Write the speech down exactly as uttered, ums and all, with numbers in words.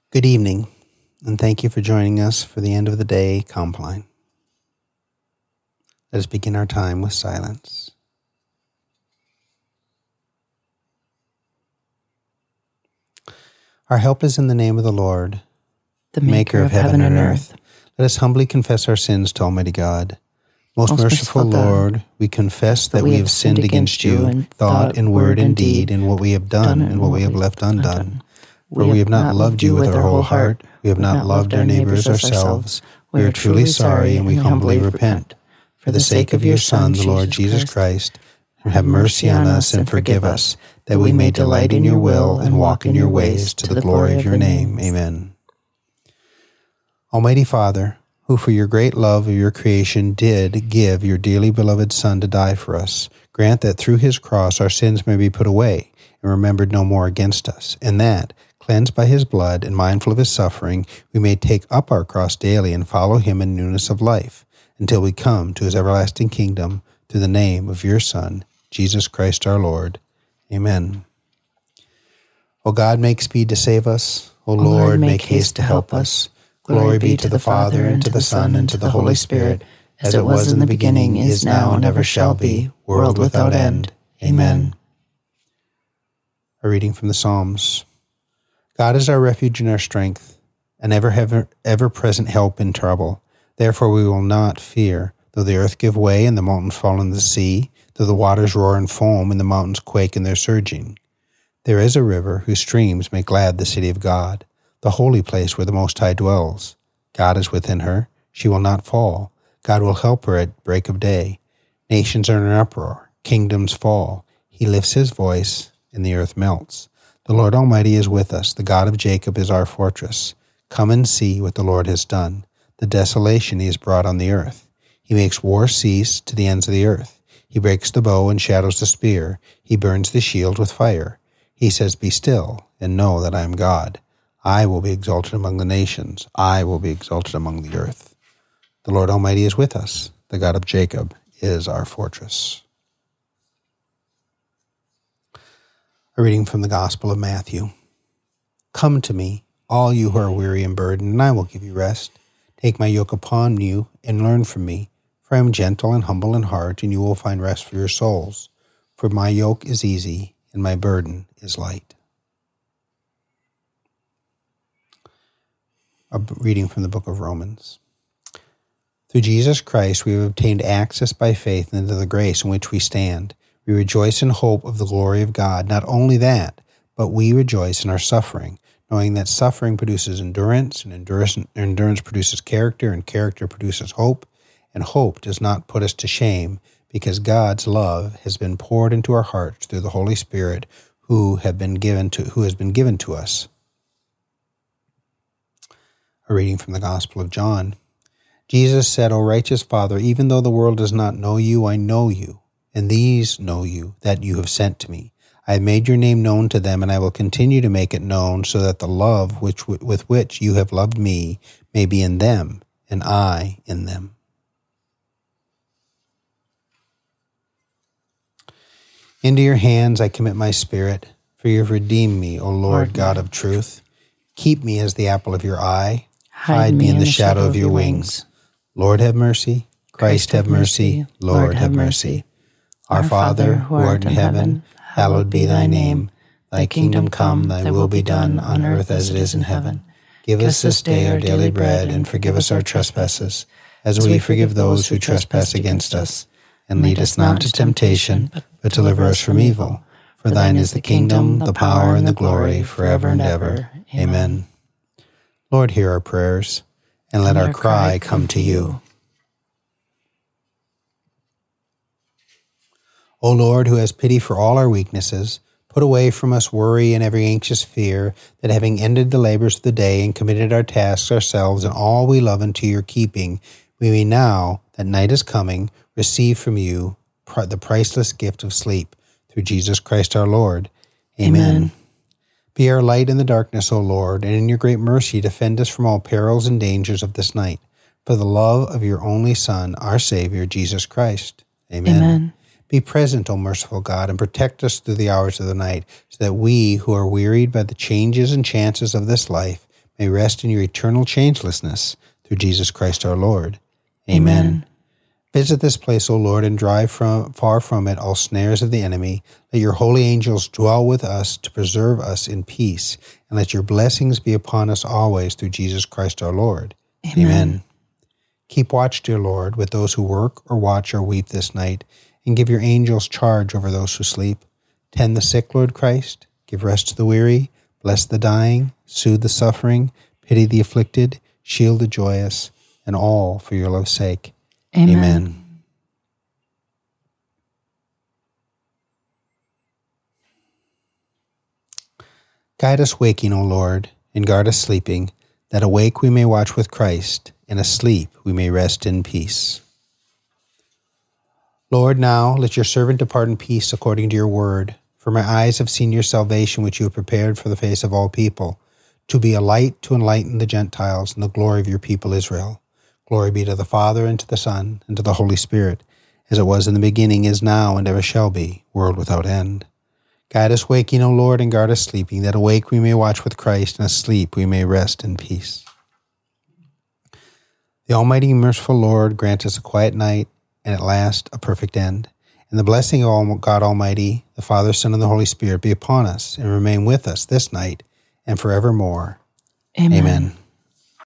Good evening, and thank you for joining us for the end of the day Compline. Let us begin our time with silence. Our help is in the name of the Lord, the maker, maker of, of heaven, heaven and earth. earth. Let us humbly confess our sins to Almighty God. Most, Most merciful Lord, God, we confess that, that we have sinned against you in thought and word and deed, in what we have done and what we have left undone. undone. For we have not loved you with our whole heart, we have not loved our neighbors ourselves. We are truly sorry, and we humbly repent. For the sake of your Son, the Lord Jesus Christ, have mercy on us and forgive us, that we may delight in your will and walk in your ways to the glory of your name. Amen. Almighty Father, who for your great love of your creation did give your dearly beloved Son to die for us, grant that through his cross our sins may be put away and remembered no more against us, and that, cleansed by his blood and mindful of his suffering, we may take up our cross daily and follow him in newness of life, until we come to his everlasting kingdom, through the name of your Son, Jesus Christ our Lord. Amen. O God, make speed to save us. O Lord, Lord make, make haste to help us. Glory be to the Father, and to the Son, and to the Holy Spirit, as it was in the beginning, is now, and ever shall be, world without end. Amen. A reading from the Psalms. God is our refuge and our strength, an ever, ever, ever-present help in trouble. Therefore we will not fear, though the earth give way and the mountains fall in the sea, though the waters roar and foam and the mountains quake in their surging. There is a river whose streams make glad the city of God, the holy place where the Most High dwells. God is within her. She will not fall. God will help her at break of day. Nations are in an uproar. Kingdoms fall. He lifts his voice, and the earth melts. The Lord Almighty is with us. The God of Jacob is our fortress. Come and see what the Lord has done, the desolation he has brought on the earth. He makes war cease to the ends of the earth. He breaks the bow and shatters the spear. He burns the shield with fire. He says, "Be still, and know that I am God. I will be exalted among the nations. I will be exalted among the earth." The Lord Almighty is with us. The God of Jacob is our fortress. A reading from the Gospel of Matthew. Come to me, all you who are weary and burdened, and I will give you rest. Take my yoke upon you and learn from me, for I am gentle and humble in heart, and you will find rest for your souls. For my yoke is easy, and my burden is light. A reading from the book of Romans. Through Jesus Christ we have obtained access by faith into the grace in which we stand. We rejoice in hope of the glory of God. Not only that, but we rejoice in our suffering, knowing that suffering produces endurance, and endurance, endurance produces character, and character produces hope, and hope does not put us to shame, because God's love has been poured into our hearts through the Holy Spirit, who have been given to who has been given to us. A reading from the Gospel of John. Jesus said, "O righteous Father, even though the world does not know you, I know you, and these know you, that you have sent to me. I have made your name known to them, and I will continue to make it known, so that the love which with which you have loved me may be in them, and I in them." Into your hands I commit my spirit, for you have redeemed me, O Lord God of truth. Keep me as the apple of your eye. Hide me in the shadow of your wings. Lord, have mercy. Christ, have mercy. Lord, have mercy. Our Father, who art in heaven, hallowed be thy name. Thy kingdom come, thy will be done, on earth as it is in heaven. Give us this day our daily bread, and forgive us our trespasses, as we forgive those who trespass against us. And lead us not to temptation, but deliver us from evil. For thine is the kingdom, the power, and the glory, forever and ever. Amen. Lord, hear our prayers, and let our cry come to you. O Lord, who has pity for all our weaknesses, put away from us worry and every anxious fear, that having ended the labors of the day and committed our tasks, ourselves, and all we love into your keeping, we may now, that night is coming, receive from you the priceless gift of sleep, through Jesus Christ our Lord. Amen. Amen. Be our light in the darkness, O Lord, and in your great mercy defend us from all perils and dangers of this night, for the love of your only Son, our Savior, Jesus Christ. Amen. Amen. Be present, O merciful God, and protect us through the hours of the night, so that we, who are wearied by the changes and chances of this life, may rest in your eternal changelessness through Jesus Christ our Lord. Amen. Amen. Visit this place, O Lord, and drive from, far from it all snares of the enemy. Let your holy angels dwell with us to preserve us in peace, and let your blessings be upon us always through Jesus Christ our Lord. Amen. Amen. Keep watch, dear Lord, with those who work or watch or weep this night, and give your angels charge over those who sleep. Tend the sick, Lord Christ. Give rest to the weary. Bless the dying. Soothe the suffering. Pity the afflicted. Shield the joyous. And all for your love's sake. Amen. Amen. Guide us waking, O Lord, and guard us sleeping, that awake we may watch with Christ, and asleep we may rest in peace. Lord, now let your servant depart in peace according to your word. For my eyes have seen your salvation, which you have prepared for the face of all people, to be a light to enlighten the Gentiles and the glory of your people Israel. Glory be to the Father, and to the Son, and to the Holy Spirit, as it was in the beginning, is now, and ever shall be, world without end. Guide us waking, O Lord, and guard us sleeping, that awake we may watch with Christ, and asleep we may rest in peace. The Almighty and merciful Lord grant us a quiet night, and at last a perfect end. And the blessing of God Almighty, the Father, Son, and the Holy Spirit be upon us, and remain with us this night and forevermore. Amen. Amen.